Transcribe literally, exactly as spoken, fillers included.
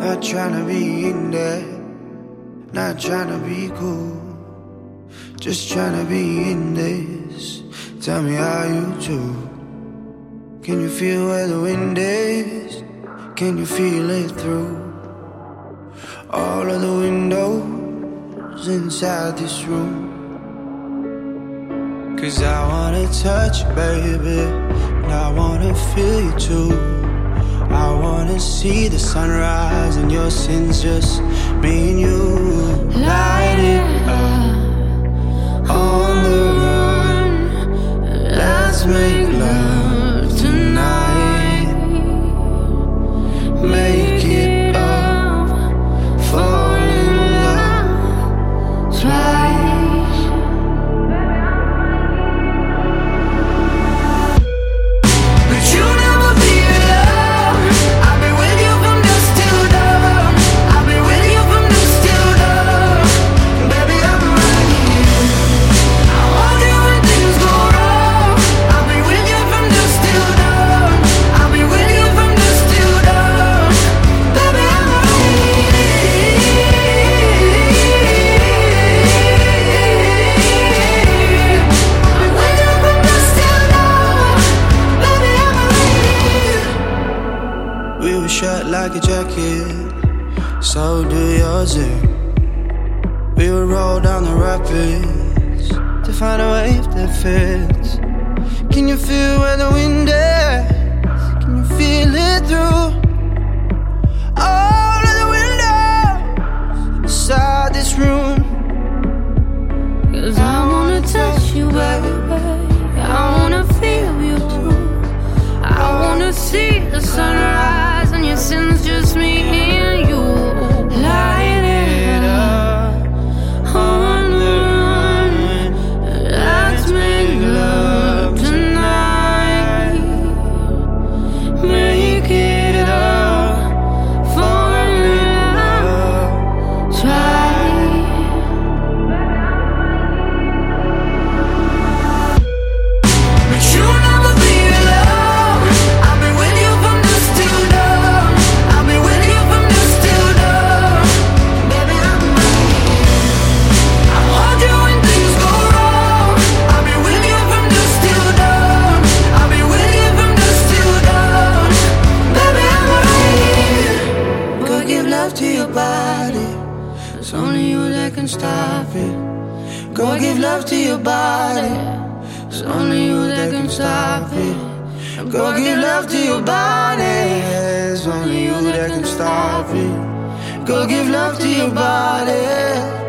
Not tryna be in there, not tryna be cool, just tryna be in this. Tell me how you do. Can you feel where the wind is? Can you feel it through all of the windows inside this room? Cause I wanna touch you, baby, and I wanna feel you too. I wanna see the sunrise and your sins, just me and you. Light it up on the run. Let's make love tonight. Make it up, fall in love twice. But you never be alone. I'll be with you from dusk till dawn. I'll be with you from dusk till dawn. Baby, I'm right here. I hold you when things go wrong. I'll be with you from dusk till dawn. I'll be with you from dusk till dawn. Baby, I'm right here. I'm with you from dusk till dawn. Baby, I'm right here. We were shut like a jacket, so do yours. eh? We would roll down the rapids to find a wave that fits. Can you feel where the wind is? Can you feel it through all of the windows inside this room? Cause I wanna touch you, baby. I wanna feel you too. I wanna see the sunrise and your sins, just me and you. Light it up on the run. Let's make love tonight. Make it up, fall in love twice. But you never be alone. I'll be with you from dusk till dawn. I'll be with you from dusk till dawn. Baby, I'm right here. I hold you when things go wrong. I'll be with you from dusk till dawn. I'll be with you from dusk till dawn. Baby, I'm right here. Go give love to your body. It's only you that can stop it. Go give love to your body. It's only you that can stop it. Go give love to your body. It's only you that can stop it. Go give love to your body.